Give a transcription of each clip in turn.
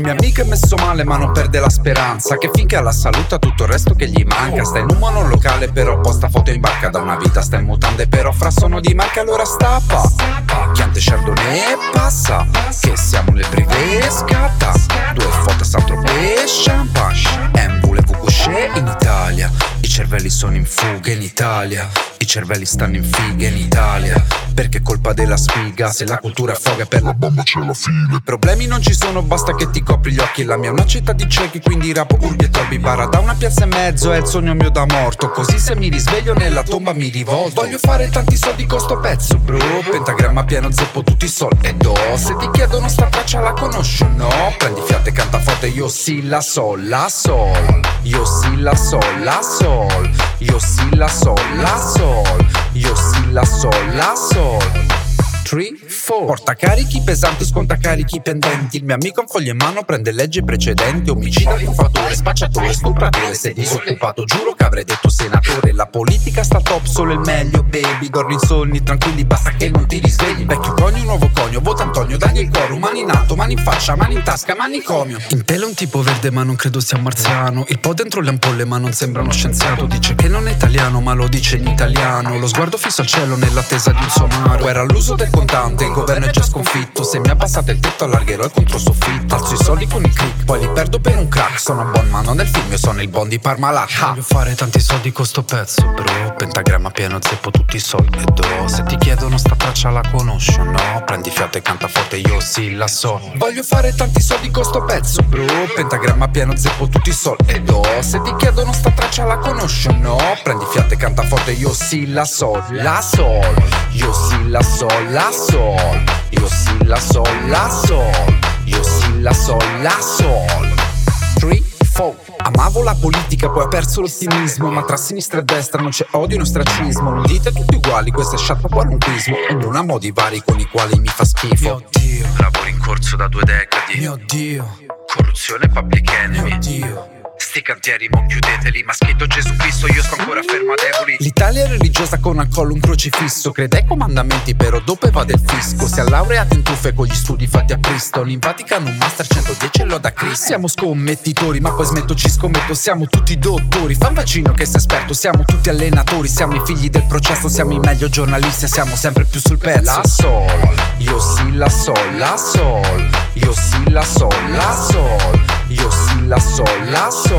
mio amico è messo male ma non perde la speranza, che finché ha la salute ha tutto il resto che gli manca. Sta in un monolocale però posta foto in barca da una vita, sta in mutande però fra sono di marca, allora stappa Chiante Chardonnay e passa, che siamo nel privé e scatta. 2 foto a Saint-Tropez, champagne, voulez-vous coucher in Italia. I cervelli sono in fuga in Italia, i cervelli stanno in figa in Italia, perché è colpa della sfiga. Se la cultura affoga per la bomba c'è la fila. I problemi non ci sono, basta che ti copri gli occhi. La mia è una città di ciechi, quindi rapo urbi e torbi. Bara da una piazza e mezzo, è il sogno mio da morto. Così se mi risveglio nella tomba mi rivolto. Voglio fare tanti soldi con sto pezzo, bro. Pentagramma pieno, zeppo tutti i soldi e do. Se ti chiedono sta traccia la conosci o no? Prendi fiato e canta forte, io sì la sol, la sol. Io sì la sol, la sol. Io sì la sol, la sol. Io sì la sol, la sol. 3, 4. Porta carichi pesanti, sconta carichi pendenti. Il mio amico ha un foglio in mano, prende leggi precedenti. Omicida, truffatore, spacciatore, stupratore. Sei disoccupato, giuro che avrei detto senatore. La politica sta top, solo il meglio, baby. Dormi in sonni, tranquilli, basta che non ti risvegli. Vecchio conio, nuovo conio, vota Antonio, dagli il coro. Mani in alto, mani in faccia, mani in tasca, manicomio. In tela un tipo verde ma non credo sia marziano. Il po' dentro le ampolle ma non sembra uno scienziato. Dice che non è italiano ma lo dice in italiano. Lo sguardo fisso al cielo nell'attesa di un somaro. Era l'uso del contante, il governo è già sconfitto. Se mi abbassato il tetto allargherò il controsoffitto. Alzo i soldi con il click, poi li perdo per un crack. Sono buon ma non nel film, io sono il Bond di Parmalat. Voglio fare tanti soldi con sto pezzo, bro. Pentagramma pieno, zeppo tutti i soldi e do. Se ti chiedono sta traccia la conosci o no? Prendi fiato e canta forte, io sì la so. Voglio fare tanti soldi con sto pezzo, bro. Pentagramma pieno, zeppo tutti i soldi e do. Se ti chiedono sta traccia la conosci o no? Prendi fiato e canta forte, io sì la so, la sol. Io sì la so, la sol. Io sì la sol, la sol. Io sì la sol, la sol. 3, 4. Amavo la politica, poi ho perso l'ottimismo. Ma tra sinistra e destra non c'è odio né ostracismo. Non dite tutti uguali, questo è sciatto qualunquismo. Ognuno ha modi vari con i quali mi fa schifo. Mio Dio, lavoro in corso da 2 decadi. Mio Dio, corruzione e public enemy. Mio Dio, sti cantieri mo chiudeteli, ma scritto Gesù Cristo, io sto ancora fermo a deboli. L'Italia è religiosa con al collo un crocifisso. Crede ai comandamenti però dopo evade il fisco. Si è laureato in truffe con gli studi fatti a Bristol. In Vaticano un master 110 e lo da Cristo. Siamo scommettitori ma poi smetto ci scommetto. Siamo tutti dottori, fa un vaccino che sei esperto. Siamo tutti allenatori, siamo i figli del processo. Siamo i meglio giornalisti e siamo sempre più sul pezzo. La sol, io sì la sol, la sol. Io sì la sol, la sol. Io sì la sol, la sol.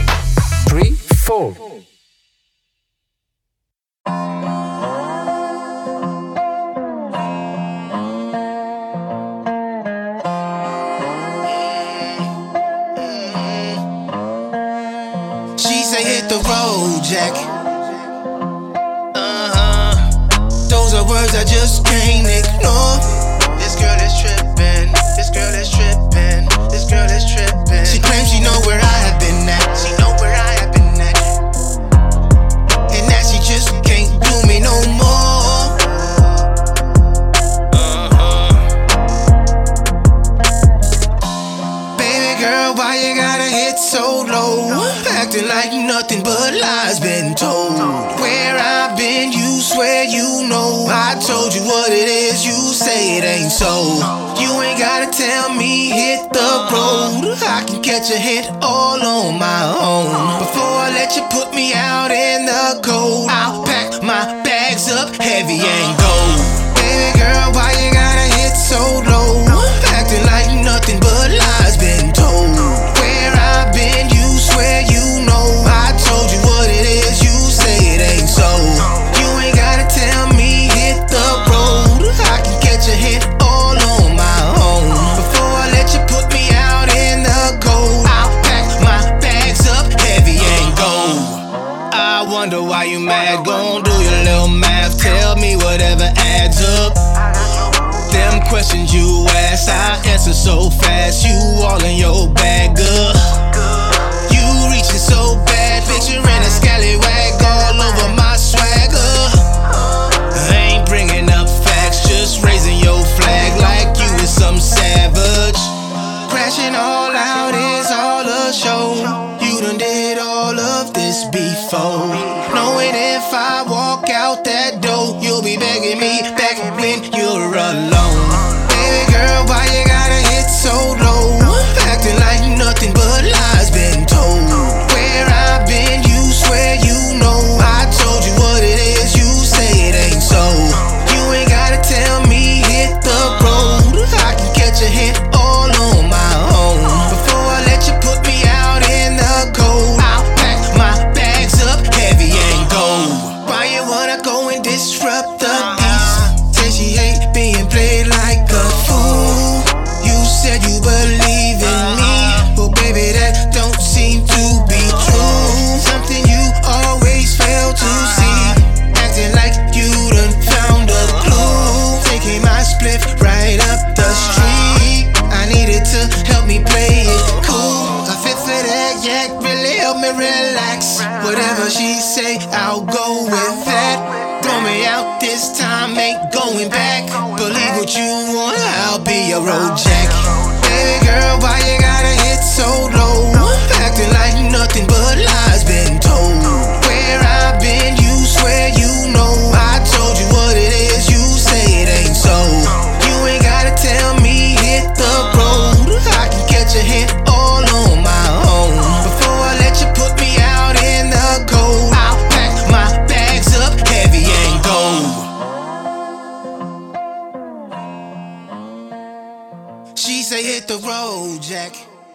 3, 4. She say hit the road, Jack. Those are words I just can't ignore. This girl is trippin'. This girl is trippin'. This girl is trippin'. She claims she know where I have been at. She know where I have been at. And that she just can't do me no more. Baby girl, why you gotta hit so low? Acting like nothing but lies been told. Where I've been, you swear you know. I told you what it is, you say it ain't so. You ain't gotta tell me hit the road. I can catch a hint all on my own. Before I let you put me out in the cold, I'll pack my bags up heavy and go. Baby girl, why you gotta hit so low? Acting like nothing but lies been told. Where I've been, you swear you know. I told you what it is, you say it ain't so. You ain't gotta tell me hit the road. I can catch a hint all on my own. Before I let you put me out in the cold, I'll pack my bags up heavy and go. I wonder why you mad, gon' do your little math. Tell me whatever adds up. Them questions you ask, I answer so fast. You all in your bag, girl. You reaching so bad, picturing a scallywag all over my swagger. Ain't bringing up facts, just raising your flag like you is some savage. Crashing all out is all a show. You done did all of this before. Knowing if I walk out that door, you'll be begging me back when you're alone. Baby girl, why you gotta disrupt the peace. Say she hate being played like a fool. You said you believe in me, but baby that don't seem to be true. Something you always fail to see. Acting like you done found a clue. Taking my split right up the street. I needed to help me play it cool. A fifth of that yak really helped me relax. Whatever she say, I'll go with that. Throw me out this time, ain't going back. Believe what you want, I'll be your road jack. Baby girl, why you gotta hit so low? Acting like nothing but lies been told. Where I've been, you swear you know. I told you what it is, you say it ain't so. You ain't gotta tell me hit the road. I can catch a hint all on my own. Before I let you put me out in the cold, I'll pack my bags up heavy and go. She say hit the road, Jack.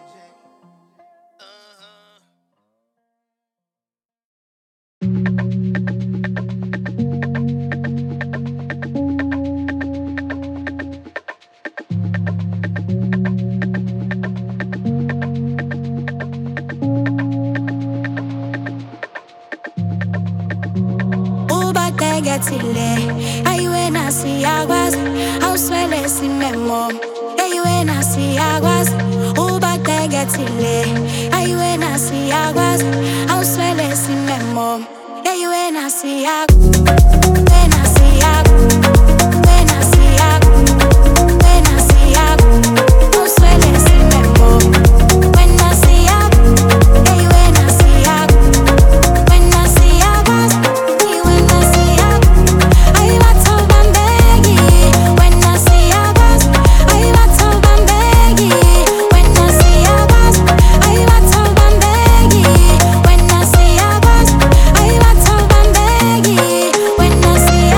Ahí ven así aguas, au suele si me mom. Ahí ven así aguas, ubate getile. Ahí ven así aguas, au suele si me mom. Ahí ven así aguas, ven así aguas, ven así aguas, ven así aguas, au suele si me mom. Ven así aguas, ahí ven así aguas, ven así aguas, y ven así aguas. Ahí va todo bambegi, when I see aguas. Ahí va todo bambegi, when I see aguas. Ahí va todo bambegi, when I see aguas. Ahí va todo bambegi, when I see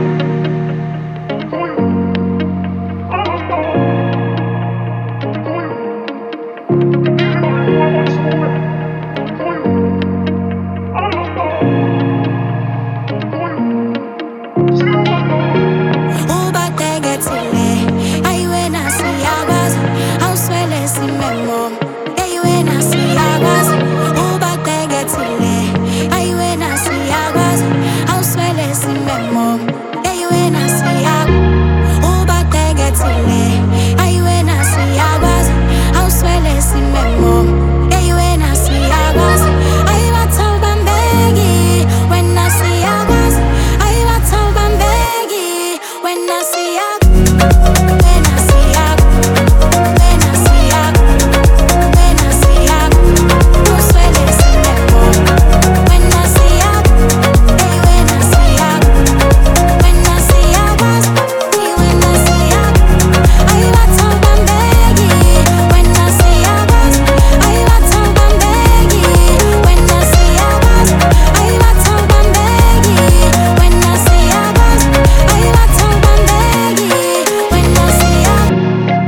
ubate getile. Ahí ven así aguas, au suele si me mom. Ahí ven así aguas, ubate getile. Ahí ven así aguas, au suele si me mom. Ahí ven así aguas, ubate getile. Ahí ven así aguas, au suele si me mom. Ahí ven así aguas, ahí va todo bambegi, when I see aguas. Ahí va todo bambegi, when I see aguas. Ven así aguas, ven así aguas, ven así aguas, au suele si me mom. When I see aguas, ahí ven así aguas, when I see aguas, y when I see aguas. Ahí va todo bambegi, when I see aguas. Ahí va todo bambegi, when I see aguas. Ahí va todo bambegi, when I see aguas. Ahí va todo bambegi, when I see aguas.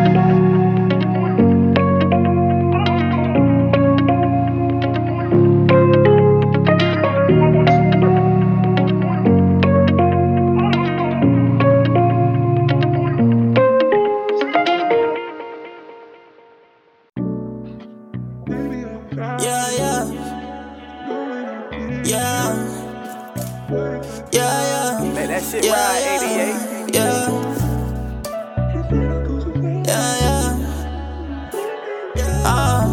Yeah, yeah, yeah, yeah, yeah. Man, that shit Yeah, ride yeah, 88. yeah, yeah, yeah.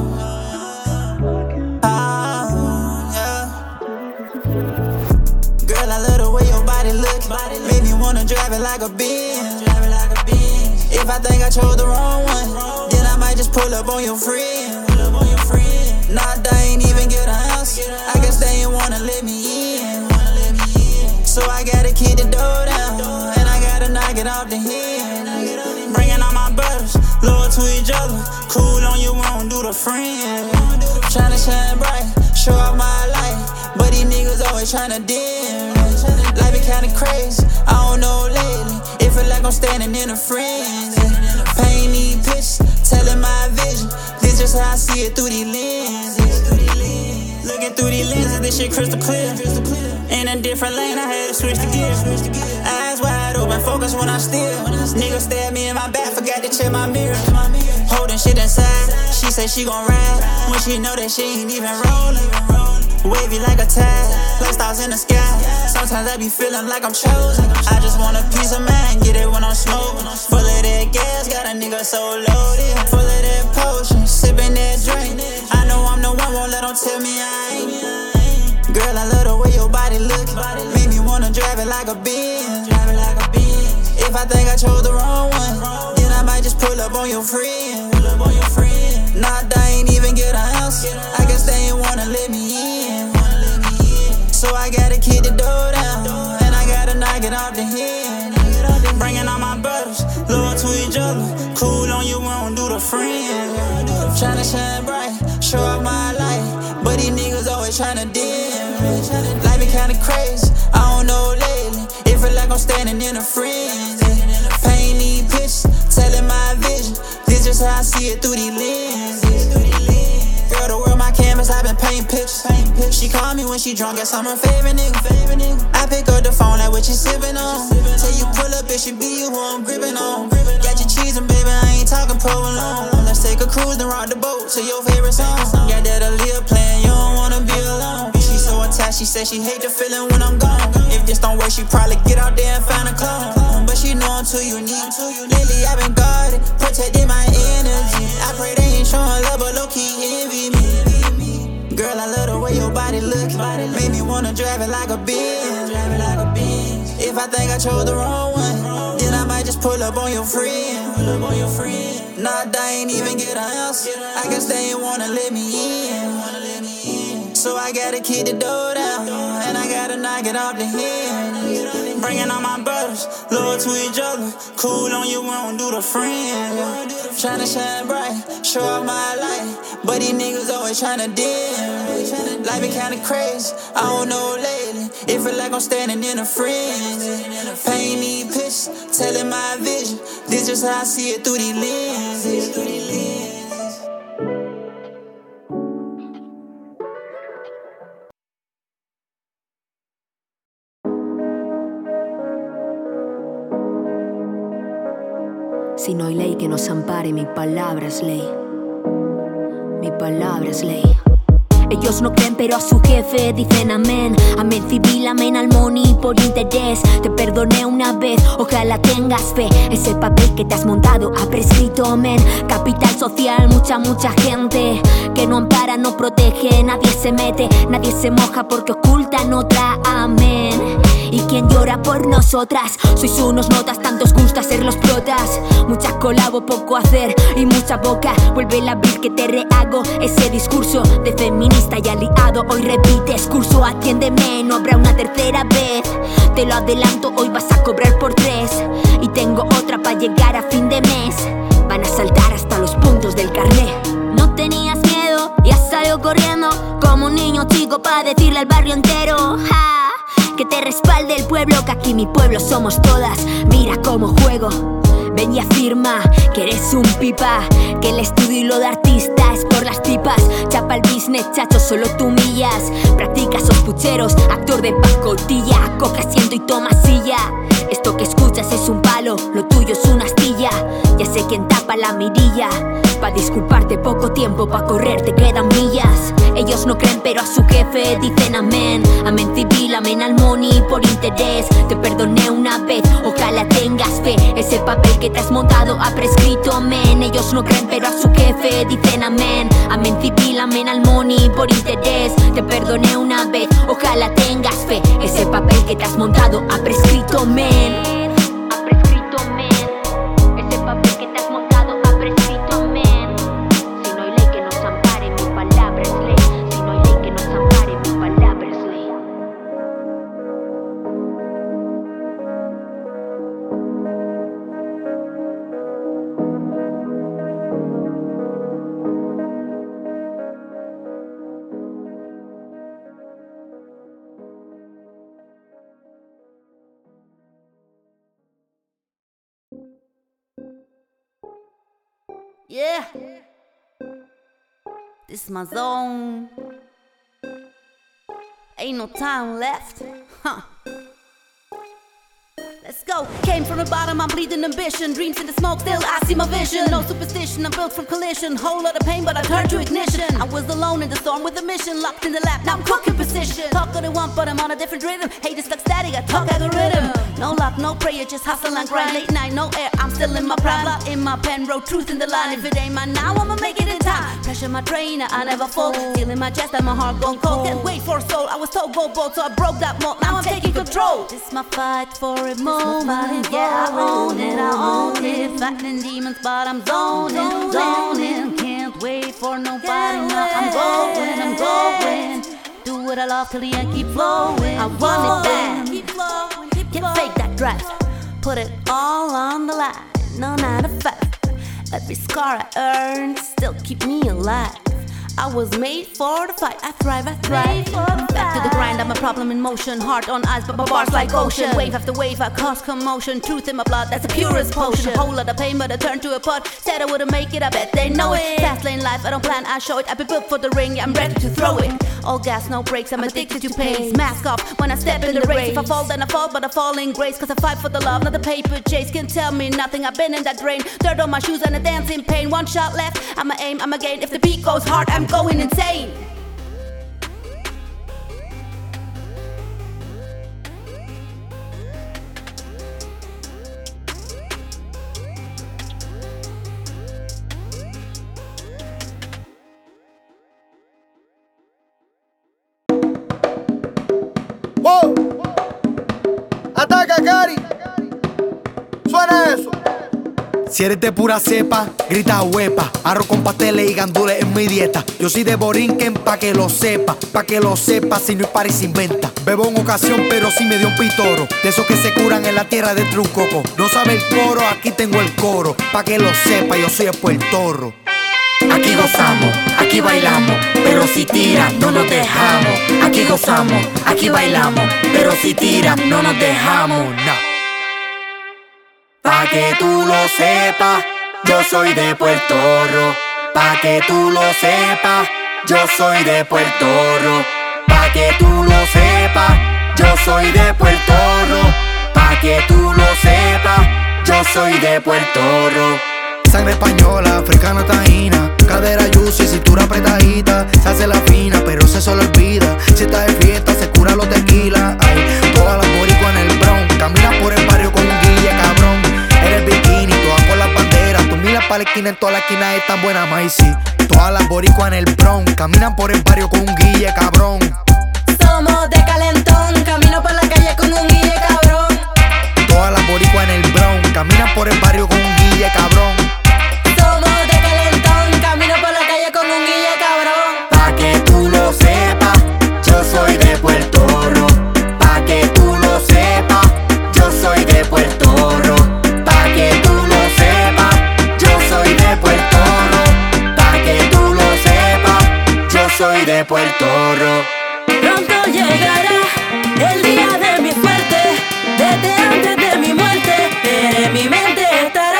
Yeah. Girl, I love the way your body look. Make me wanna drive it like a Benz. If I think I chose the wrong one, then I might just pull up on your friend. Nah, they ain't even get a house. I guess they ain't wanna let me in. So I gotta keep the door down, and I gotta knock it off the head. Bringing all my brothers, loyal to each other. Cool on your own, do the friend. Tryna shine bright, show off my life, but these niggas always tryna dim. Life be kinda crazy, I don't know lately. It feel like I'm standing in a frenzy. Paint these pictures, telling my vision. This just how I see it through these lenses. Looking through these lenses, this shit crystal clear. In a different lane, I had to switch the gear. bounce when I steal. Nigga stare me in my back, forgot to check my mirror. Holding shit inside, she say she gon' ride when she know that she ain't even rollin'. Wavy like a tide, like stars in the sky. Sometimes I be feeling like I'm chosen. I just want a piece of mind, get it when I'm smoking. Full of that gas, got a nigga so loaded. Full of that potion, sipping that drink. I know I'm the one, won't let them tell me I ain't. Girl, I love the way your body look. Make me wanna drive it like a Benz. If I think I chose the wrong one, then I might just pull up on your friend. Nah, they ain't even get a house. I guess they ain't wanna let me in. So I gotta kick the door down, and I gotta knock it off the head. Bringing all my brothers, loyal to each other. Cool on you, we don't do the friend. Tryna shine bright, show off my light, but these niggas always tryna dim. Life be kinda crazy, I don't know lately. It feel like I'm standing in a frenzy. Paint these pictures, telling my vision. This just how I see it through these lenses. Girl, the world my canvas, I been painting pictures. She call me when she drunk, guess I'm her favorite nigga. I pick up the phone like what you sippin' on. Tell you pull up, it should be you who I'm gripping on. Got your cheese and baby, I ain't talking provolone. Let's take a cruise and rock the boat to your favorite song. Got that Aaliyah playing, you don't wanna be alone. She so attached, she said she hate the feeling when I'm gone. If this don't work, she probably get out there and find a clone. But she know I'm too unique. Lately I've been guarded, protecting my energy. I pray they ain't showing love, but low-key envy me. Girl, I love the way your body look. Make me wanna drive it like a Benz. If I think I chose the wrong one, then I might just pull up on your friend. Nah, they ain't even get a house. I guess they ain't wanna let me in. So I gotta kick the door down, and I gotta knock it off the head. Bringing all my brothers, loyal to each other. Cool on you, we don't do the friend. Tryna shine bright, show off my light, but these niggas always tryna dim. Life be kinda crazy, I don't know lately. It feel like I'm standing in a frenzy. Paint these pictures, telling my vision. This just how I see it through these lenses. Si no hay ley que nos ampare, mi palabra es ley. Mi palabra es ley. Ellos no creen pero a su jefe dicen amén. Amén civil, amén al money por interés. Te perdoné una vez, ojalá tengas fe. Ese papel que te has montado ha prescrito amén. Capital social, mucha gente que no ampara, no protege. Nadie se mete, nadie se moja porque ocultan otra amén. ¿Y quién llora por nosotras? Sois unos notas, tantos gusta ser los protas. Mucha colabo, poco hacer y mucha boca. Vuelve a abrir que te rehago ese discurso de feminista y aliado. Hoy repites curso, atiéndeme, no habrá una tercera vez. Te lo adelanto, hoy vas a cobrar por 3. Y tengo otra para llegar a fin de mes. Van a saltar hasta los puntos del carné. No tenías miedo y has salido corriendo como un niño chico para decirle al barrio entero, ¡ja! Que te respalde el pueblo, que aquí mi pueblo somos todas. Mira cómo juego. Ven y afirma que eres un pipa, que el estudio y lo de artista es por las tipas. Chapa el business, chacho, solo tú humillas. Practica esos pucheros, actor de pacotilla. Coge asiento y toma silla. Esto que escuchas es un palo, lo tuyo es una astilla. Ya sé quién tapa la mirilla. Pa' disculparte poco tiempo, pa' correr te quedan millas. Ellos no creen pero a su jefe dicen amén. Amén civil, amén al money por interés. Te perdoné una vez, ojalá tengas fe. Ese papel que te has montado ha prescrito amén. Ellos no creen pero a su jefe dicen amén. Amén civil, amén al money por interés. Te perdoné una vez, ojalá tengas fe. Ese papel que te has montado ha prescrito amén. Ha prescrito amén. Ese papel que te has montado ha prescrito amén. Si no hay ley que nos ampare, mi palabra es ley. Si no hay ley que nos ampare, mi palabra es ley. Yeah, this is my zone. Ain't no time left, huh? Let's go. Came from the bottom, I'm bleeding ambition. Dreams in the smoke, still I see my vision. No superstition, I'm built from collision. Whole lot of pain, but I turned to ignition. I was alone in the storm with a mission. Locked in the lab, now I'm cooking precision. Talk all they want, but I'm on a different rhythm. Haters like static, I talk algorithm. No luck, no prayer, just hustle and grind. Late night, no air, I'm still in my prime. Blood in my pen, wrote truth in the line. If it ain't mine now, I'ma make it in time. Pressure my trainer, I never fall. Feeling my chest and my heart gone cold. Can't wait for a soul, I was told go bold, so I broke that mold. Now I'm taking control. This my fight for a moment. Yeah, I own it. Fighting demons, but I'm zoning. Can't wait for nobody. Now I'm going. Do what I love till the end, keep flowing. I want it bad. Keep flowing. Can't fake that drive. Put it all on the line. No 9 to 5. Every scar I earned still keep me alive. I was made for the fight, I thrive. Back to the grind, I'm a problem in motion. Heart on ice, but my bars like ocean. Wave after wave, I cause commotion. Truth in my blood, that's the purest potion. Whole lot of pain, but I turned to a pot. Said I wouldn't make it, I bet they know it. Fast lane life, I don't plan, I show it. I've been built for the ring, yeah, I'm ready to throw it. All gas, no brakes, I'm addicted to pain. Mask off when I step in the race. If I fall, then I fall, but I fall in grace. Cause I fight for the love, not the paper chase. Can't tell me nothing, I've been in that drain. Dirt on my shoes and a dance in pain. One shot left, I'ma aim, I'ma gain. If the beat goes hard, I'm going insane. ¡Wow! ¡Ataca, Cari! ¡Suena eso! Si eres de pura cepa, grita huepa. Arroz con pasteles y gandules en mi dieta. Yo soy de Borinquen pa' que lo sepa. Pa' que lo sepa, si no hay party se inventa. Bebo en ocasión, pero sí me dio un pitoro. De esos que se curan en la tierra de Trucoco. No sabe el coro, aquí tengo el coro. Pa' que lo sepa, yo soy el puertorro. Aquí gozamos, aquí bailamos, pero si tira, no nos dejamos. Aquí gozamos, aquí bailamos, pero si tira, no nos dejamos, no. Pa' que tú lo sepas, yo soy de Puerto Rico. Pa' que tú lo sepas, yo soy de Puerto Rico. Pa' que tú lo sepas, yo soy de Puerto Rico. Pa' que tú lo sepas, yo soy de Puerto Rico. Sangre española, africana taína, cadera juicy, cintura apretadita. Se hace la fina, pero se solo olvida. Si está de fiesta, se cura los tequilas. Ay, todas las boricuas en el Bronx caminan por el barrio con un guille cabrón. Eres bikini, todas con las banderas. Tú miras pa' la esquina, en todas las esquinas están buenas, maíz. Todas las boricuas en el Bronx caminan por el barrio con un guille cabrón. Somos de calentón, camino por la calle con un guille cabrón. Todas las boricuas en el Bronx caminan por el barrio con un guille cabrón. Somos de calentón, camino por la calle con un guille cabrón. Pa' que tú lo sepas, yo soy de Puerto Rico. Pa' que tú lo sepas, yo soy de Puerto Rico. Pa' que tú lo sepas, yo soy de Puerto Rico. Pa' que tú lo sepas, yo soy de Puerto Rico. Pronto llegará el día de mi suerte, desde antes de mi muerte, pero en mi mente estará.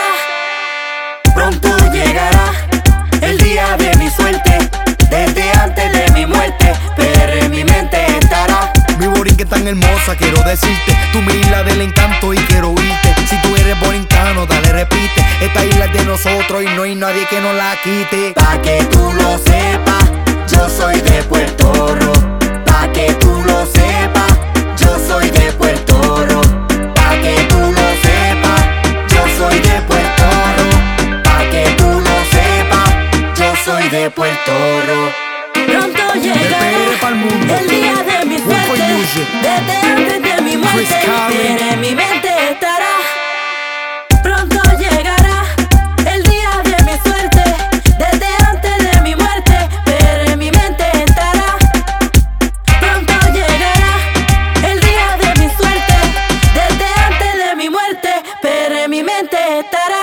Pronto llegará el día de mi suerte, desde antes de mi muerte, pero en mi mente estará. Mi Borinquen tan hermosa, quiero decirte, tú mi isla del encanto y quiero oírte. Si tú eres borincano, dale repite, esta isla es de nosotros y no hay nadie que nos la quite. Pa' que tú lo sepas, yo soy de Puerto Rico. Pa' que tú lo sepas, yo soy de Puerto Rico. Pa' que tú lo sepas, yo soy de Puerto Rico. Pa' que tú lo sepas, yo soy de Puerto Rico. Pronto llegará el día de mi suerte, desde antes de mi muerte, pero en mi mente estará. Pronto llegará el día de mi suerte, desde antes de mi muerte, pero en mi mente estará. Pronto llegará el día de mi suerte, desde antes de mi muerte, pero en mi mente estará.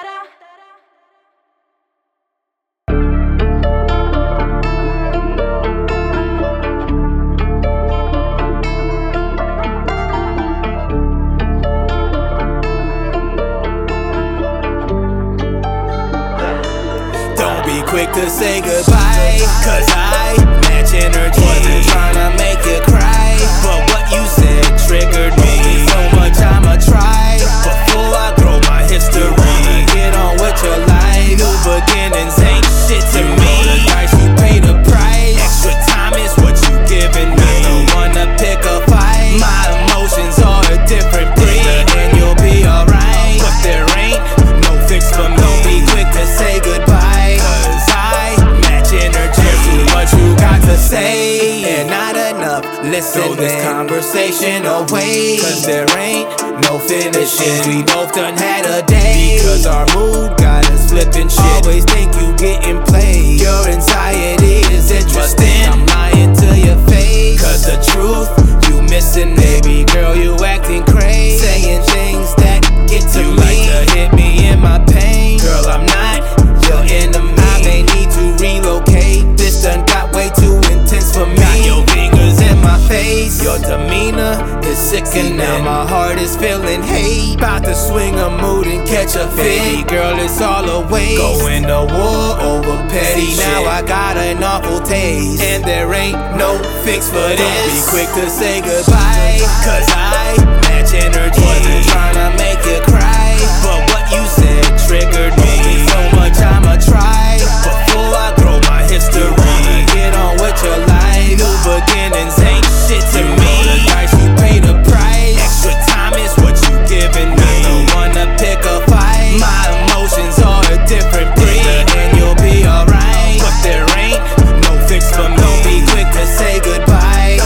Quick to say goodbye, cause I match energy. Wasn't tryna make you cry, but what you said triggered me so much I'ma try before I grow my history. Get on with your life. New beginnings ain't shit to me. The price you pay the price. Extra time is what you giving me. I don't wanna pick a fight. My emotions are a different breed, and you'll be alright. But there ain't no fix for me. Don't be quick to say goodbye, 'cause I match energy to what you got to say, and not enough. Listen, throw this conversation away, 'cause there ain't no finishing. We both done had a day, because our mood got us flipping shit. Always think you getting played. Your anxiety is interesting. I'm lying to your face, 'cause the truth you missing, baby girl, you acting crazy. Saying things that get to you me. Like to hit me in my pain. Girl, I'm not your enemy. I may need to relocate. This done got way too intense for me. Got your fingers in my face. Your demeanor is sickening. Now my heart is feeling hate. About to swing a mood and catch a fit. Baby girl, it's all a waste. Going to war over petty shit. Now I got an awful taste, and there ain't no fix for this. Don't be quick to say goodbye, 'cause I match energy. Wasn't trying to make you cry, but what you said triggered me. So much I'ma try before I grow my history. Get on with your life. New beginnings ain't shit to me. The price you pay the price. Extra time is what you giving me. I don't wanna pick a fight. My emotions are a different breed, and you'll be alright. But there ain't no fix for me. Don't be quick to say goodbye.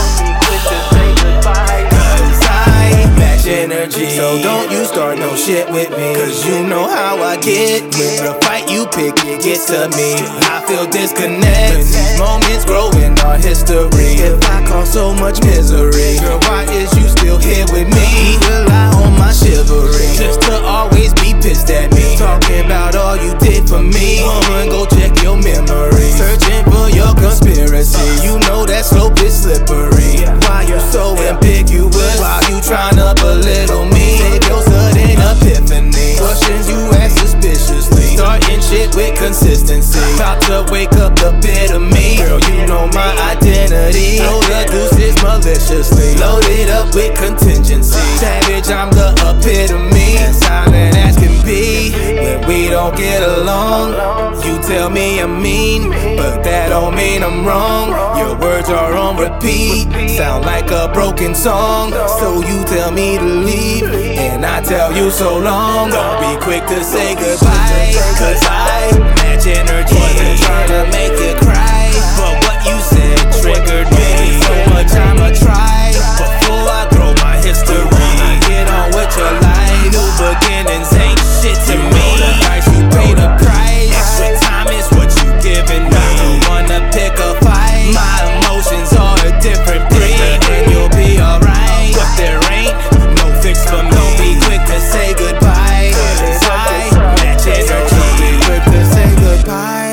Energy. So don't you start no shit with me, 'cause you know how I get. When the fight you pick, it gets to me. I feel disconnect when these moments grow in our history. If I cause so much misery, girl, why is you still here with me? You rely on my chivalry just to always be pissed at me. Talking about all you did for me. Woman, go check your memory. Searching for your conspiracy. You know that slope is slippery. Why you so ambiguous? Why you tryna belittle me? Save your sudden epiphany. Questions you ask suspiciously. Starting shit with consistency. About to wake up the bit of me. Girl, you know my identity. Throw the deuces maliciously. Loaded up with contingency. Savage, I'm the epitome. As silent as can be. When we don't get along, you tell me I'm mean, but that don't mean I'm wrong. Your words are on repeat. Sound like a broken song. So you tell me to leave, and I tell you so long. Don't be quick to say goodbye, 'cause I match energy. Wasn't trying to make you cry, but what you said triggered me. So much I'ma try before I grow my history. Get on with your life. New beginnings ain't shit to me. The price you pay the price. Extra time is what you giving me. I don't wanna pick a fight. My emotions are a different breed, and you'll be alright. But there ain't no fix for me. Don't be quick to say goodbye, 'cause I match energy. Don't be quick to say goodbye.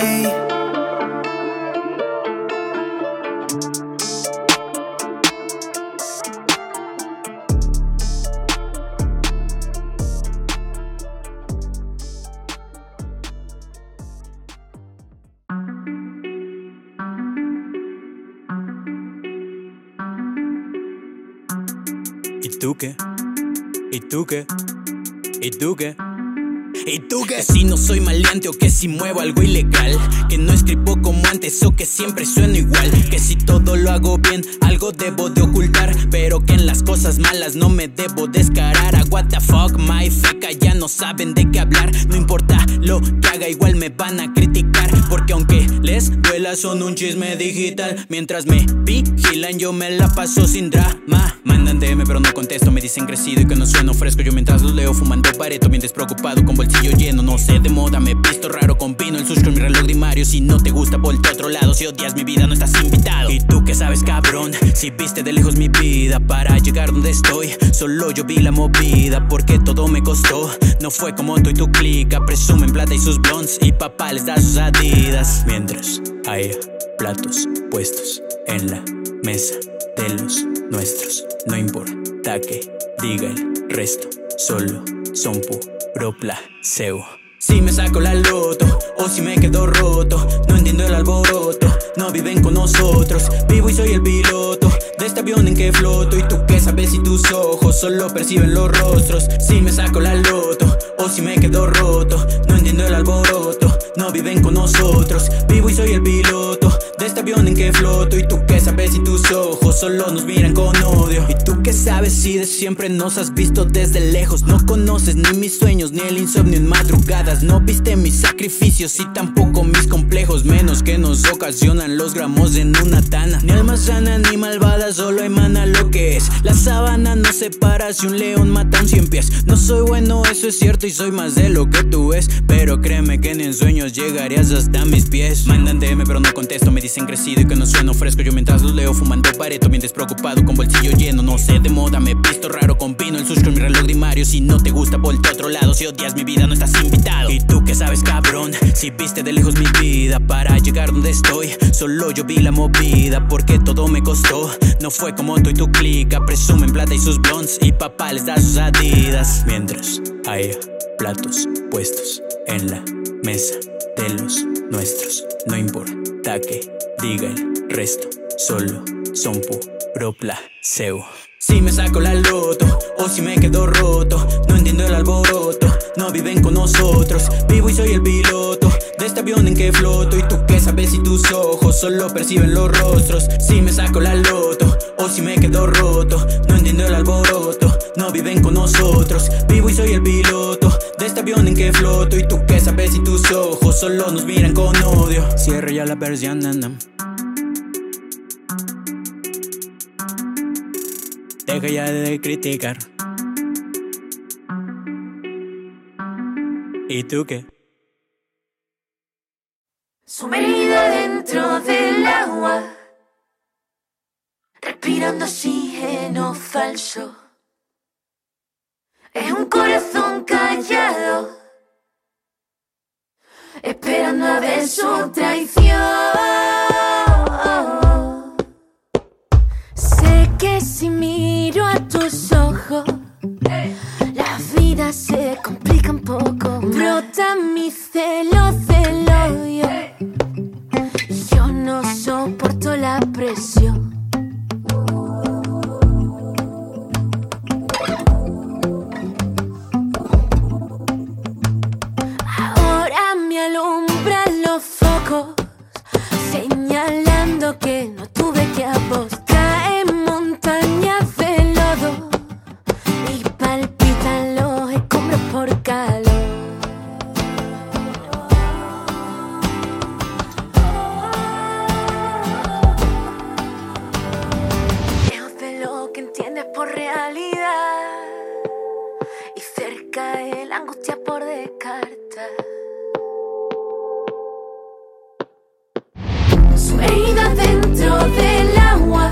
¿Y tú qué? ¿Y tú qué? ¿Y tú qué? ¿Y tú qué? Que si no soy maleante o que si muevo algo ilegal, que no escribo como antes o que siempre sueno igual, que si todo lo hago bien, algo debo de ocultar, pero que en las cosas malas no me debo descarar. A what the fuck, my feca, ya no saben de qué hablar. No importa lo que haga, igual me van a criticar, porque aunque les duela son un chisme digital. Mientras me vigilan yo me la paso sin drama. Mandan DM pero no contesto, me dicen crecido y que no sueno fresco. Yo mientras los leo fumando pareto, bien despreocupado con bolsillo lleno. No sé de moda, me he visto raro, combino el sush con mi reloj dimario. Si no te gusta, volte a otro lado. Si odias mi vida, no estás invitado. ¿Y tú qué sabes, cabrón? Si viste de lejos mi vida para llegar donde estoy, solo yo vi la movida, porque todo me costó. No fue como tú y tu clica, presumen plata y sus blondes, y papá les da sus adidas. Mientras hay platos puestos en la mesa de los nuestros, no importa que diga el resto, solo son puro placebo. Si me saco la loto o si me quedo roto, no entiendo el alboroto. no viven con nosotros. Vivo y soy el piloto de este avión en que floto. Y tú qué sabes si tus ojos solo perciben los rostros. Si me saco la loto o si me quedo roto, no entiendo el alboroto, no viven con nosotros. Vivo y soy el piloto de este avión en que floto. Y tú qué sabes si tus ojos solo nos miran con odio. Y tú qué sabes si de siempre nos has visto desde lejos. No conoces ni mis sueños ni el insomnio en madrugadas. No viste mis sacrificios y tampoco mis complejos, menos que nos ocasionan los gramos en una tana. Ni alma sana ni malvada, solo emana lo que es. La sábana nos separa si un león mata a un 100 pies. No soy bueno, eso es cierto, y soy más de lo que tú ves, pero créeme que ni en sueños llegarías hasta mis pies. Mandan DM pero no contesto, me dicen crecido y que no sueno fresco. Yo mientras los leo fumando pareto, bien despreocupado con bolsillo lleno. No sé de moda, me he visto raro, combino el sushi con mi reloj primario. Si no te gusta, volte a otro lado, si odias mi vida no estás invitado. Y tú qué sabes, cabrón, si viste de lejos mi vida para llegar donde estoy. Solo yo vi la movida porque todo me costó. No fue como tú y tu clica, presumen plata y sus blondes, y papá les da sus adidas. Mientras hay platos puestos en la mesa de los nuestros, no importa que diga el resto, solo son puro placebo. Si me saco la loto o si me quedo roto, no entiendo el alboroto, no viven con nosotros. Vivo y soy el piloto de este avión en que floto. Y tú qué sabes si tus ojos solo perciben los rostros. Si me saco la loto o si me quedo roto, no entiendo el alboroto, no viven con nosotros. Vivo y soy el piloto de este avión en que floto. Y tú qué sabes si tus ojos solo nos miran con odio. Cierra ya la persiana, deja ya de criticar. ¿Y tú qué? Sumergida dentro del agua, respirando oxígeno falso. Es un corazón callado, esperando a ver su traición. Sé que si miro a tus ojos, la vida se complica un poco. Brota mi celo yo. Yo no soporto la presión. Ahora me alumbran los focos, señalando que no tuve que apostar. Caen montañas de lodo y palpitan los escombros por calor. Lejos de lo que entiendes por realidad y cerca de la angustia por descartar. Sumergida dentro del agua,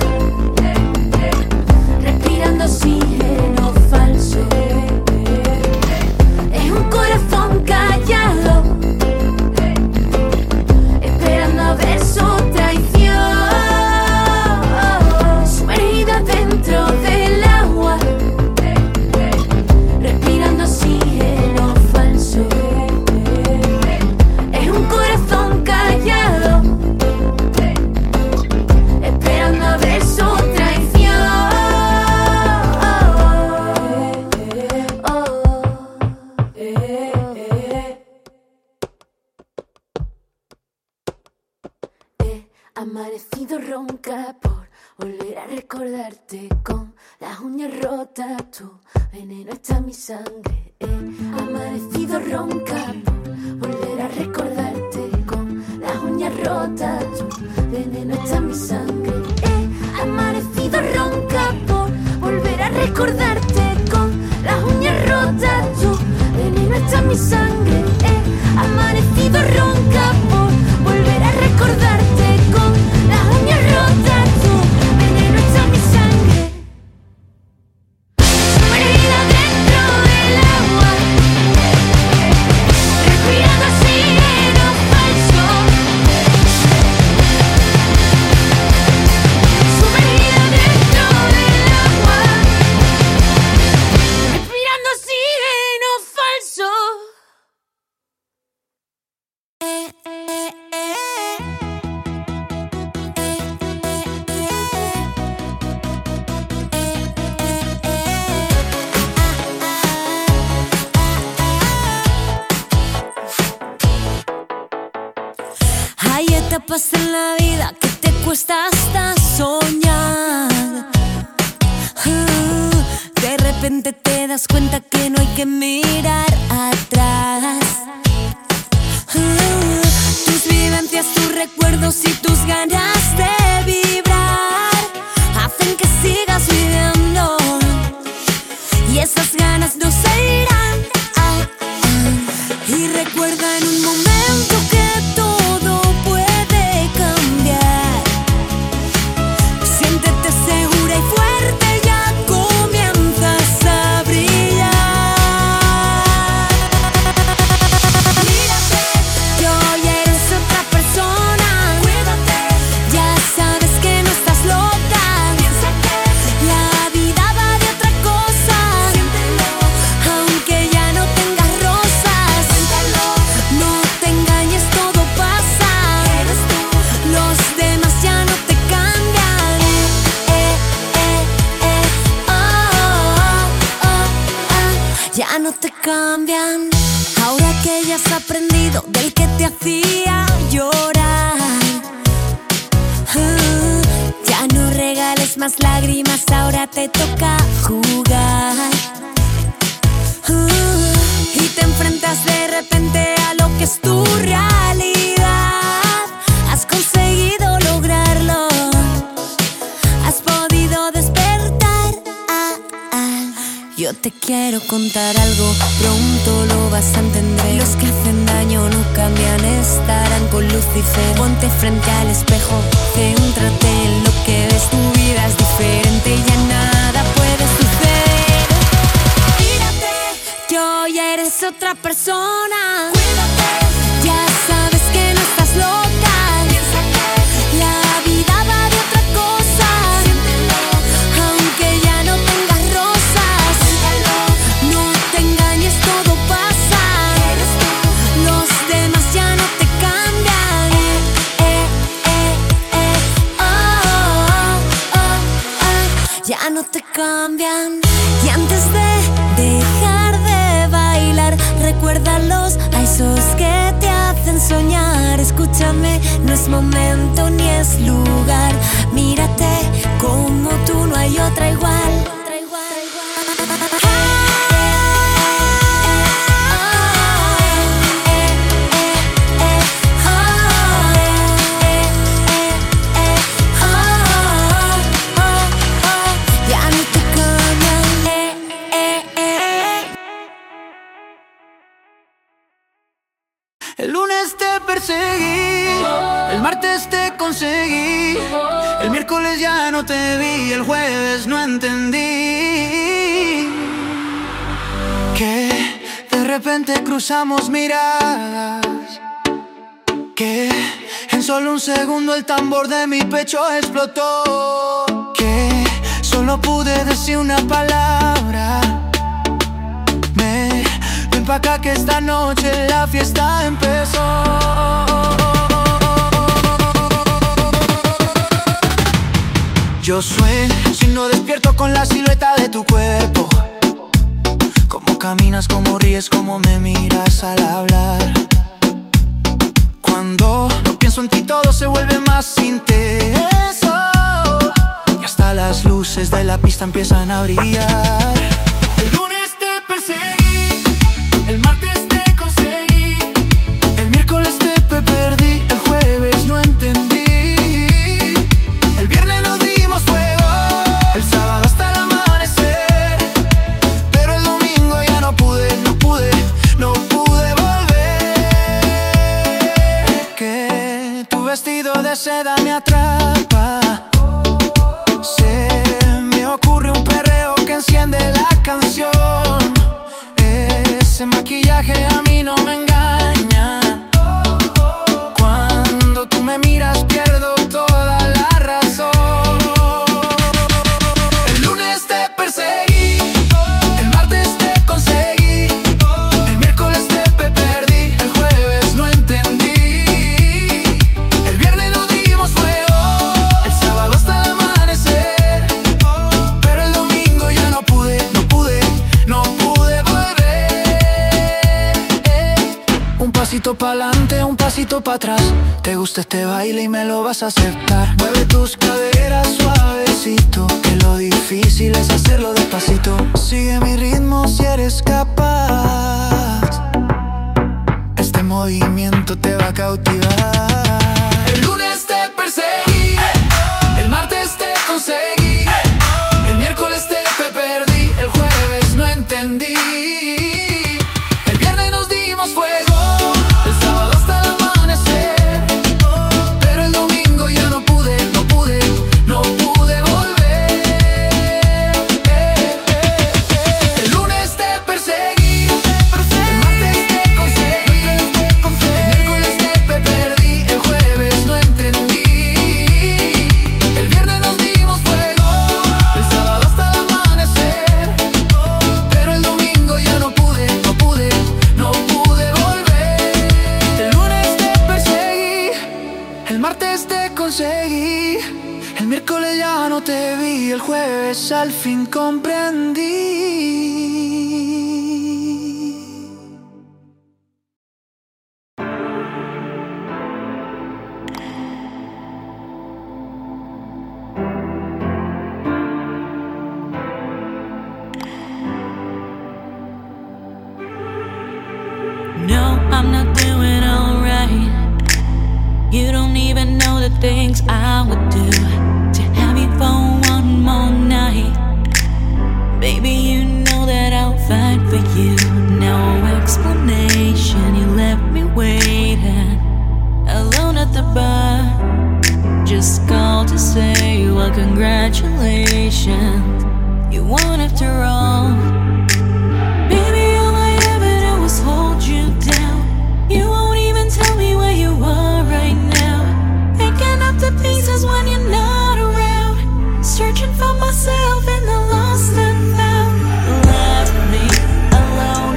respirando oxígeno falso. Es un corazón callado, esperando a ver su traición. Sumergida dentro del agua, respirando oxígeno falso. Es un corazón callado, esperando a ver su traición. He amanecido ronca por volver a recordarte, con las uñas rotas, tu veneno está en mi sangre. He amanecido ronca por volver a recordarte, con las uñas rotas, tu veneno está en mi sangre. He amanecido ronca por volver a recordarte, con las uñas rotas, tu veneno está en mi sangre. He amanecido ronca por volver a recordarte, con las uñas rotas, tu veneno está en mi sangre. Sumergida dentro del agua, respirando oxígeno falso. Sumergida dentro del agua, respirando oxígeno falso. etapas en la vida que te cuesta hasta soñar. De repente te das cuenta que no hay que mirar atrás. Tus vivencias, tus recuerdos y tus ganas de vibrar hacen que sigas viviendo, y esas ganas no se irán. Y recuerda en un momento que todo puede cambiar. Siéntete segura y fuerte, ya comienzas a brillar. Mírate, que hoy eres otra persona. Cuídate, ya sabes que no estás loca. Piénsate, la vida va de otra cosa. Siéntelo, aunque ya no tengas rosas. Cuéntalo, no te engañes, todo pasa. Eres tú, los demás ya no te cambian. Ya no te cambian. Ahora que ya has aprendido del que te hacía llorar, ya no regales más lágrimas, ahora te toca jugar. Y te enfrentas de repente a lo que es tu realidad. Has conseguido lograrlo, has podido despertar. Yo te quiero contar algo, pronto lo vas a entender. Los que hacen daño no cambian, estarán con Lucifer. Ponte frente al espejo, céntrate en lo que ves. Tu vida es diferente, ya nada puede suceder. Mírate, que hoy eres otra persona. Cuídate, ya sabes que no estás loca. Piénsate, la vida va de otra cosa. Siéntelo, aunque ya no tengas rosas. Cuéntalo, no te engañes, todo pasa. Eres tú, los demás ya no te cambian. Ya no te cambian. Y antes de dejar de bailar, recuérdalos a esos que te hacen soñar. Escúchame, no es momento ni es lugar. Mírate, como tú no hay otra igual. Ya no te cambian. El lunes te perseguí, el martes te conseguí, el miércoles ya no te vi, el jueves no entendí que de repente cruzamos miradas, que en solo un segundo el tambor de mi pecho explotó, que solo pude decir una palabra: ven pa' acá que esta noche la fiesta empezó. Yo sueño si no despierto con la silueta de tu cuerpo. Cómo caminas, cómo ríes, cómo me miras al hablar. Cuando no pienso en ti todo se vuelve más intenso, y hasta las luces de la pista empiezan a brillar. El lunes te perseguí, el martes te conseguí, el miércoles te perdí, el jueves no entendí, el viernes nos dimos fuego, el sábado hasta el amanecer, pero el domingo ya no pude volver. Que tu vestido de seda me atrapa, se me ocurre un perreo que enciende la canción. Ese maquillaje a mí no me engaña. Cuando tú me miras pierdo toda la razón. El lunes te perseguí, el martes te conseguí, el miércoles te perdí, el jueves no entendí, el viernes nos dimos fuego, el sábado hasta el amanecer, pero el domingo ya no pude volver. pasito pa'lante, un pasito para atrás. Te gusta este baile y me lo vas a aceptar. Mueve tus caderas suavecito, que lo difícil es hacerlo despacito. Sigue mi ritmo si eres capaz. Este movimiento te va a cautivar. El lunes te perseguí, el martes te conseguí, el miércoles te perdí, el jueves no entendí. El viernes nos dimos fuego, el sábado hasta el amanecer, pero el domingo ya no pude volver. El lunes te perseguí, el martes te conseguí, el miércoles te perdí, el jueves no entendí. El viernes nos dimos fuego, el sábado hasta el amanecer, pero el domingo ya no pude volver. El lunes te perseguí, el martes te conseguí, el miércoles ya no te vi, el jueves al fin comprendí. No, I'm not doing alright. You don't even know the things I would do to have you for one more night. Baby, you know that I'll fight for you. No explanation, you left me waiting alone at the bar. Just called to say, well, congratulations, you won after all. Baby, all I ever did was hold you down. You won't even tell me where you are right now. Picking up the pieces when you're not around. Searching for myself in the lost and found. Left me alone,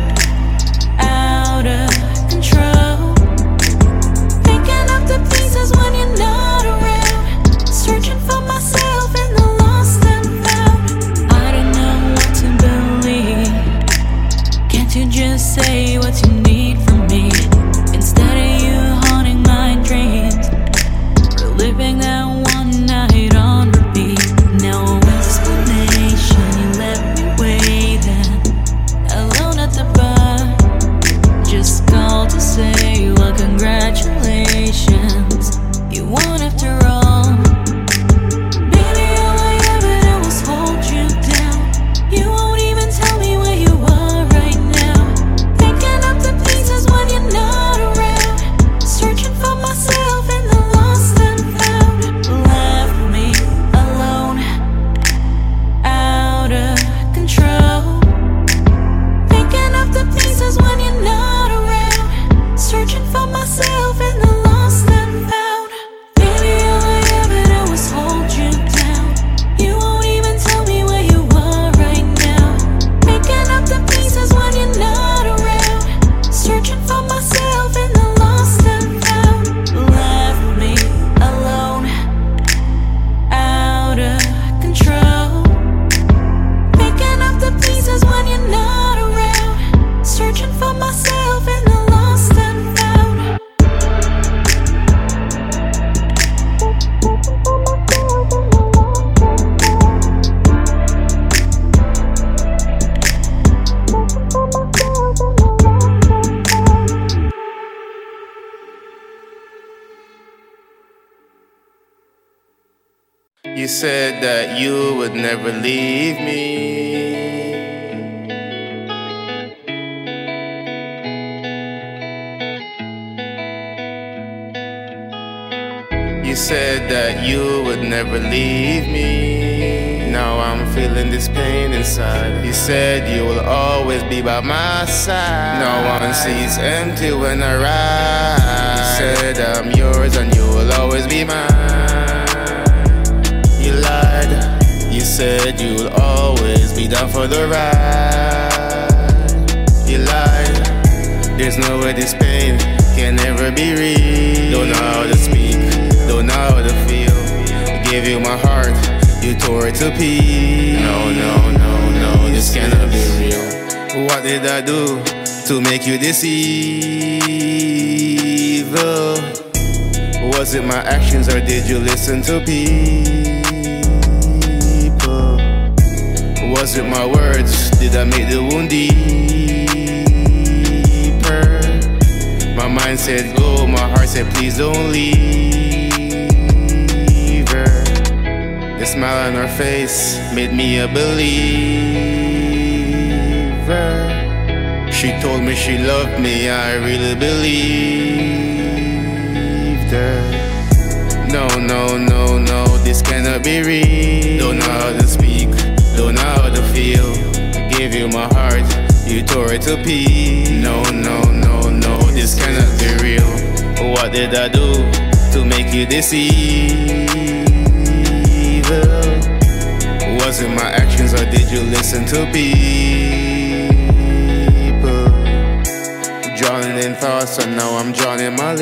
out of control. Picking up the pieces when you're not around. Searching for myself in the lost and found. I don't know what to believe. Can't you just say what you need from me? Instead of you haunting my dreams, reliving that one night on repeat. No explanation, you left me waiting alone at the bar. Just called to say, well, congratulations, you won after all. Baby, all I ever did was hold you down. You won't even tell me where you are right now. Picking up the pieces when you're not around. Searching for myself in the lost and found. Left me alone, out of control. Picking up the pieces when you're not around. Searching for myself in the lost and found. Baby, all I ever did was hold you down. You won't even tell me where you are right now. Picking up the pieces when you're not around. Searching for myself in the lost and found. Left me alone, out of control. Picking up the pieces when you're not around. Searching for myself in the lost and found. You said that you would never leave me. You said that you would never leave me. Now I'm feeling this pain inside. You said you will always be by my side. No one sees empty when I ride. You said I'm yours and you will always be mine. You lied. You said you'll always be down for the ride. You lied. There's no way this pain can never be real. Don't know how to speak, don't know how to feel. I gave you my heart, you tore it to pieces. No, no, no, no, this cannot be real. What did I do to make you deceive? evil? Was it my actions or did you listen to people? Was it my words? Did I make the wound deeper? My mind said go, my heart said please don't leave her. The smile on her face made me a believer. She told me she loved me, I really believed her. No, no, no, no, this cannot be real. Don't know how to speak, don't know how to feel. Gave you my heart, you tore it to pieces. No, no, no, no, this cannot be real. What did I do to make you this evil? Was it my actions or did you listen to people? Drowning in thoughts, so now I'm drowning my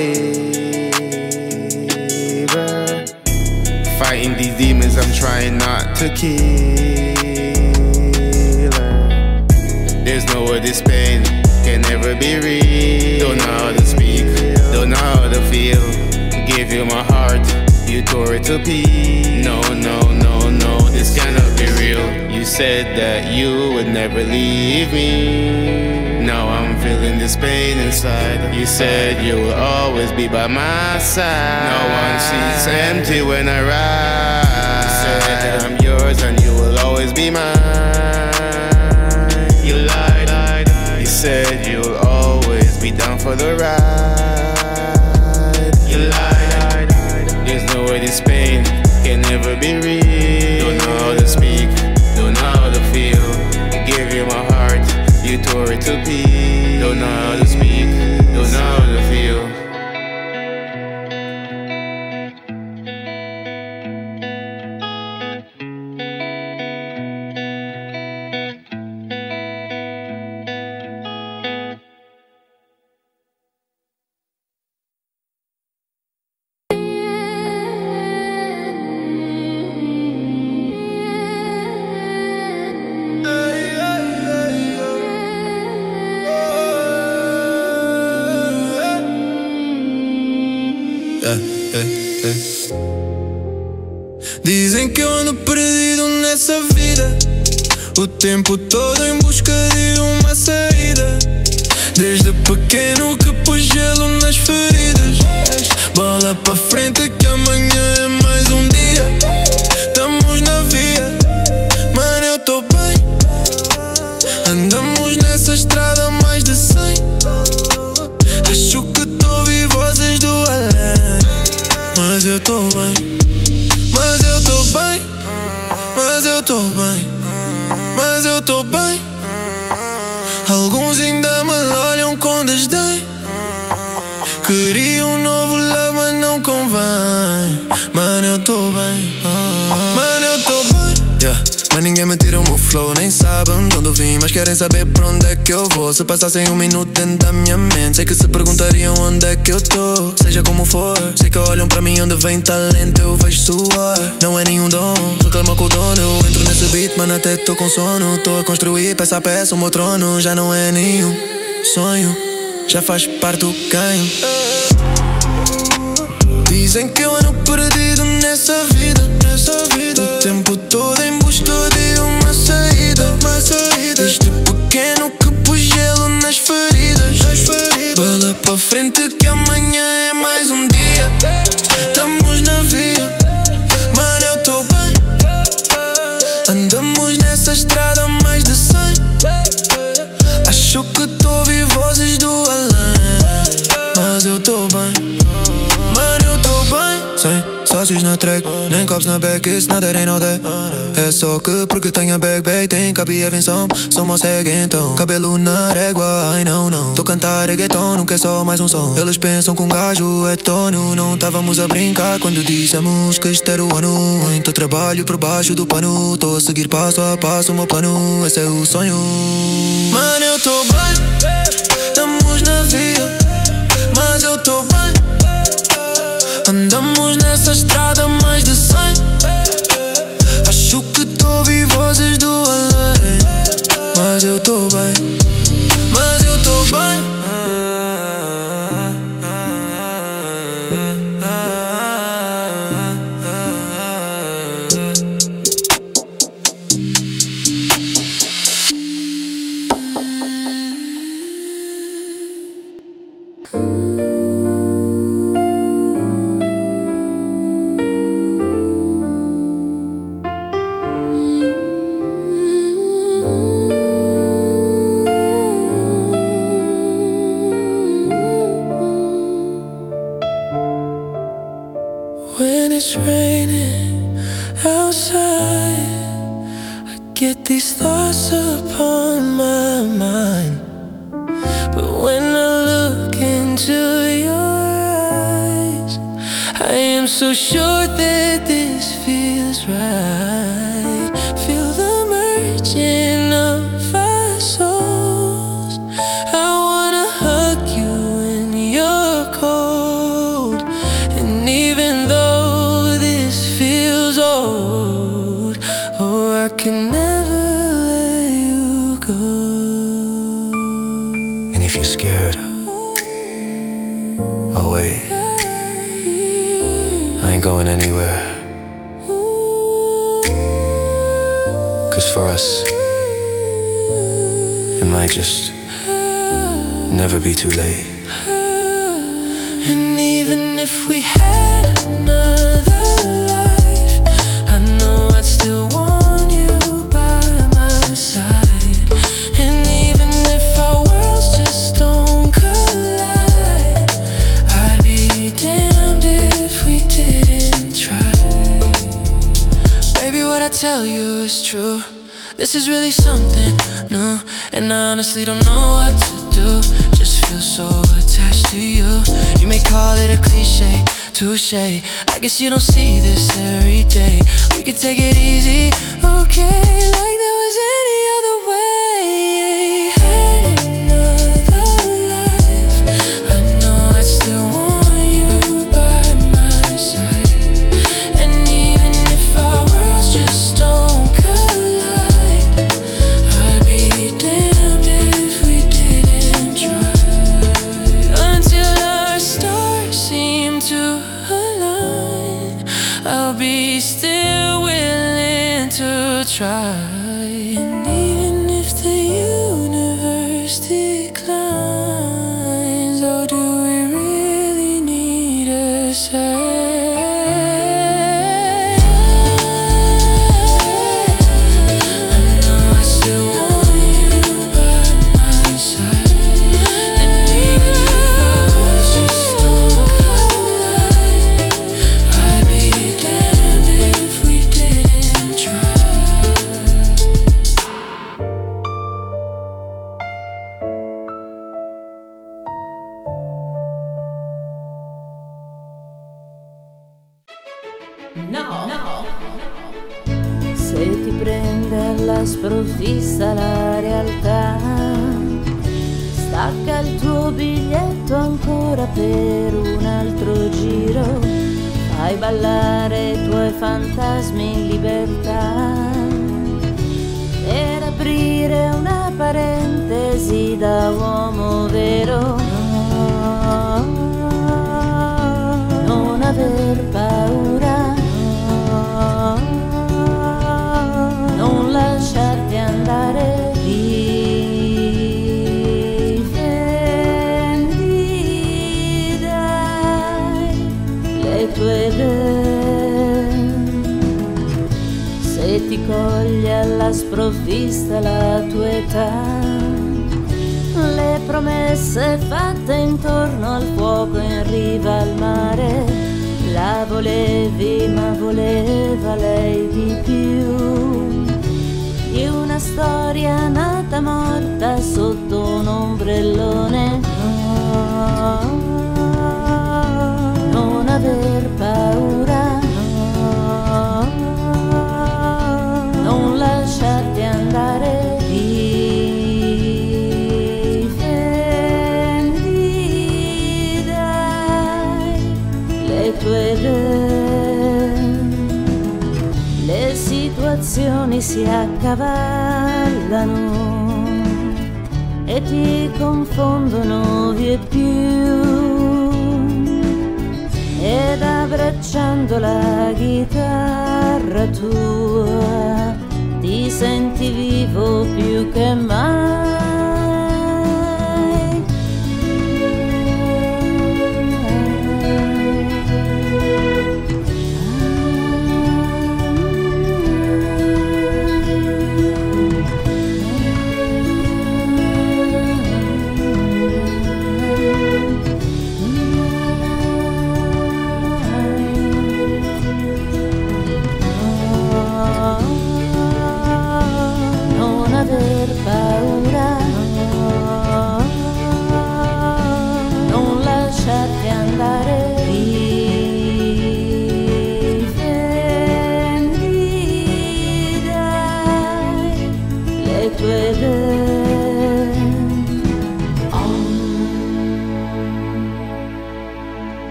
liver. Fighting these demons, I'm trying not to kill her. There's no word this pain can never be real. Don't know how to speak, don't know how to feel. Gave you my heart, you tore it to pieces. No, no, no, no, this cannot be real. You said that you would never leave me. Now I'm feeling this pain inside. You said you will always be by my side. No one sees empty when I ride. You said that I'm yours and you will always be mine. You lied, lied. You said you'll always be down for the ride. You lied. There's no way this pain can never be real. Don't know how to speak, don't know how to feel. Give you my heart, you tore it to pieces. Don't know how to speak, don't know how to feel. Dizem que eu ando perdido nessa vida, o tempo todo em busca de uma saída. Desde pequeno que pus gelo nas feridas. Bola pra frente que amanhã é mais um dia. Estamos na via, mano, eu tô bem. Andamos nessa estrada mais de 100. Acho que tô ouvindo vozes do além. Mas eu tô bem. Mas eu tô bem, mas eu tô bem, mas eu tô bem. Alguns ainda me olham com desdém. Queria um novo love, mas não convém. Mano, eu tô bem, mano, eu tô bem. Yeah. Mas ninguém me tira o meu flow, nem sabem de onde eu vim, mas querem saber pra onde é que eu vou. Se passassem um minuto dentro da minha mente, sei que se perguntariam onde é que eu tô. Seja como for, sei que olham pra mim onde vem talento, eu vejo suor. Não é nenhum dom, reclama com o dono. Eu entro nesse beat, mano, até tô com sono. Tô a construir peça a peça o meu trono. Já não é nenhum sonho, já faz parte do ganho. Dizem que eu ando perdido nessa vida, o tempo todo em busca de uma saída, Desde pequeno que pus gelo nas feridas. Bola pra frente que amanhã é mais um dia. Estamos na via, mano, eu tô bem. Andamos nessa estrada mais de 100. Acho que tô ouvindo vozes do além. Mas eu tô bem, mano, eu tô bem. Sem sócios na track, nem copos na back, isso nada é all day. É só que porque tenho a bag, tem cabe a invenção. Sou mó cego então, cabelo na régua, ai não, não. Tô cantar reggaeton, nunca é só mais um som. Eles pensam que um gajo é tono. Não estávamos a brincar quando dissemos que este era o ano. Muito trabalho por baixo do pano. Tô a seguir passo a passo o meu plano. Esse é o sonho. Mano, eu tô bem. Estamos na via, mas eu tô bem. Andamos nessa estrada mais de 100. Acho que tô ouvindo vozes do além. Mas eu tô bem, mas eu tô bem. it's raining outside, I get these thoughts upon my mind. But when I look into your eyes, I am so sure that this feels right. Feel the merging of our souls. I wanna hug you when you're cold. And even though this feels old, oh, I can never let you go. And if you're scared, oh wait, I ain't going anywhere. 'Cause for us, it might just never be too late. And even if we had another life, I know I'd still want you by my side. And even if our worlds just don't collide, I'd be damned if we didn't try. Baby, what I tell you is true. This is really something new, and I honestly don't know what to do. Just feel so attached to you. You may call it a cliche, touche. I guess you don't see this every day. We could take it easy, okay, like there was any other way. Had another life, I know I still want you by my side. And even if our worlds just don't collide, I'd be damned if we didn't try. Until our stars seem to align, I'll be still willing to try. And even if the universe declines, oh, do we really need a sign? I know I still want you by my side. And even if our worlds just don't collide, I'd be damned if we didn't try. Se ti prende alla sprovvista la realtà, stacca il tuo biglietto ancora per un altro giro, fai ballare i tuoi fantasmi in libertà, per aprire una parentesi da uomo vero. Non aver paura, non lasciarti andare, difendi dai le tue idee. Se ti coglie alla sprovvista la tua età, le promesse fatte intorno al fuoco in riva al mare, la volevi ma voleva lei di più, di una storia nata morta sotto un ombrellone. Non aver paura, non lasciarti andare, difendi dai le tue idee. Le situazioni si accavallano e ti confondono vie più, ed abbracciando la chitarra tua ti senti vivo più che mai.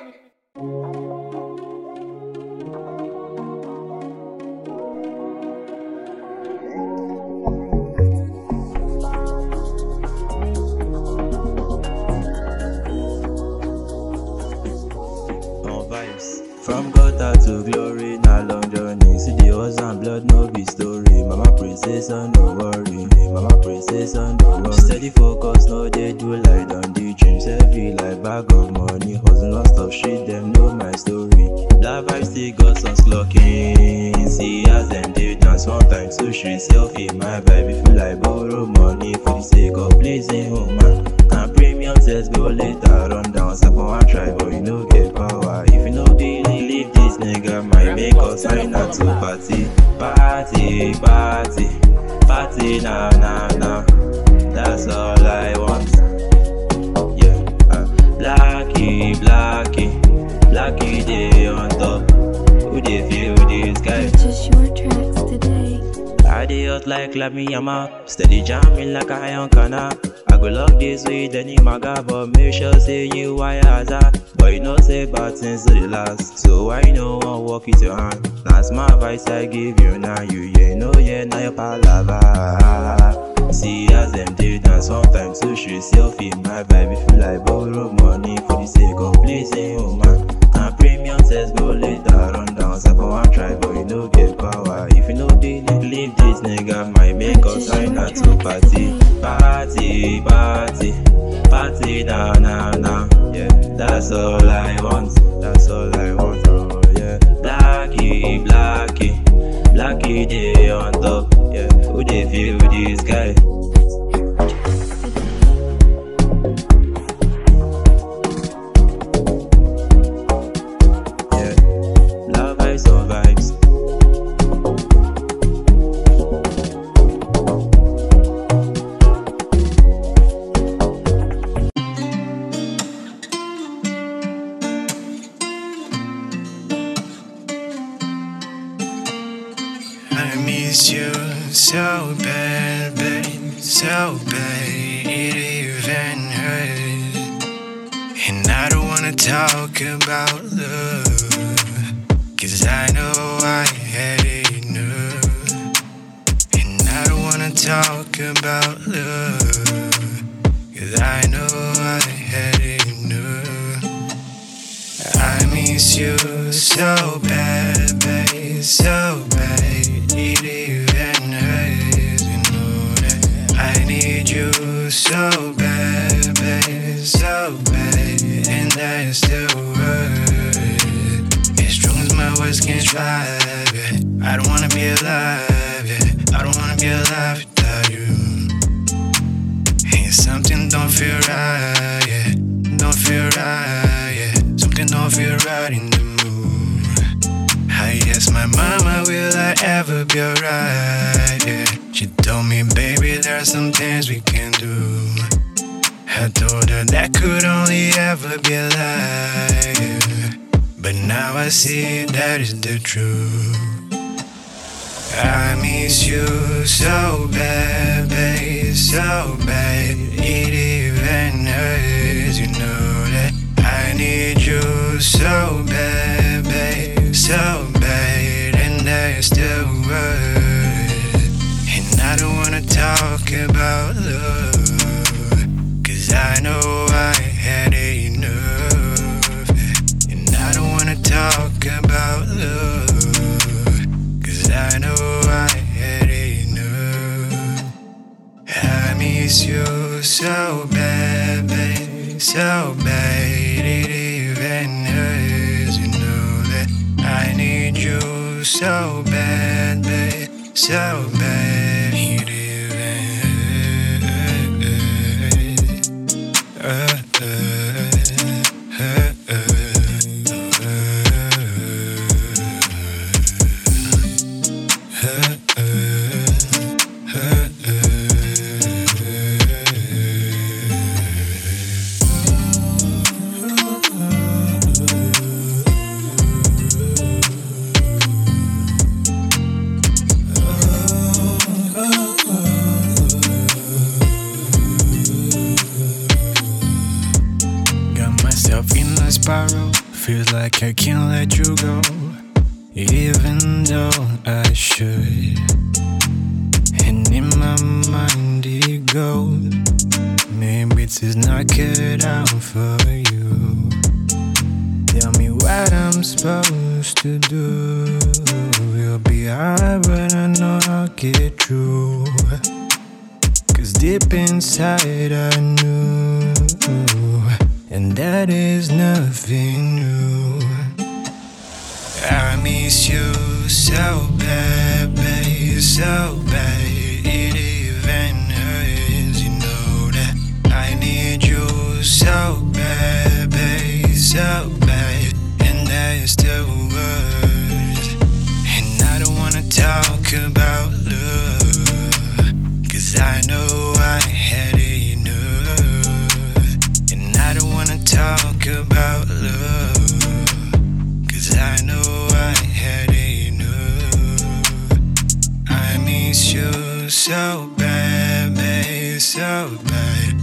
From gutter to glory, na long journey. See the horse and blood, no be story. Mama pray say son, no worry. Mama pray say son, no worry. Steady focus, no they do like on the dreams heavy like bag of money. Hustle non stop shit, them know my story. Black vibes still got some clocking. See as them they dance one time, two street selfie. My vibe feel like borrow money for the sake of pleasing home man. And premium sets go later, run down. Step on one try, but you know get power. If you know believe this nigga might make us sign out to party. Party, party, party now, now, now. That's all I want. Yeah, Blackie, Blackie, Blackie day on top. Who they feel this guy? Purchase your tracks today. I dey hot like Lamiyama, steady jamming like a iron canna. I go love this with any maga, but make sure say you wire hazard. But you know say bad things to the last, so why you no one walk with your hand? That's my advice I give you now. You know now your palava. See as them do dance sometimes, so she selfie. My baby feel like borrow money for the sake of pleasing you man. And premium says go later, run down. Step on one try, but you know get power. If you know believe this nigga might make us sign out to party. Party, party, party now, now, now. Yeah, that's all I want. That's all I want. Oh yeah, Blackie, Blackie, Blackie day on top. Yeah, who they feel this guy? Yeah, love vibes on vibes. You so bad, babe, so bad, it even hurt. And I don't wanna talk about love, 'cause I know I had enough. And I don't wanna talk about love, 'cause I know I had enough. I miss you so bad, babe, so bad. It even hurts, you know that I need you so bad, babe, so bad, and I still hurt. As strong as my words can strive, yeah. I don't wanna be alive, yeah. I don't wanna be alive without you. And something don't feel right, yeah. Don't feel right, yeah. Something don't feel right in the mood. I asked my mama, will I ever be alright? Yeah. She told me, baby, there are some things we can do. I told her that could only ever be a lie, yeah. But now I see that is the truth. I miss you so bad, babe, so bad. It even hurts, you know that I need you so bad, babe, so bad, and I still hurt. And I don't wanna talk about love, 'cause I know I had enough. And I don't wanna talk about love, 'cause I know I had enough. I miss you so bad, babe, so bad, it even hurts, you know that I need you so bad, babe, so bad, it even hurts. Feels like I can't let you go, even though I should. And in my mind it goes, maybe this is not cut out for you. Tell me what I'm supposed to do. You'll be hard, but I know I'll get through. Cause deep inside I knew, and that is nothing new. I miss you so bad, babe, so bad. It even hurts, you know that. I need you so bad, babe, so bad. And that's the worst. And I don't wanna talk about love, cause I know I had enough. And I don't wanna talk about love, cause I know I had enough. I miss you so bad, babe, so bad.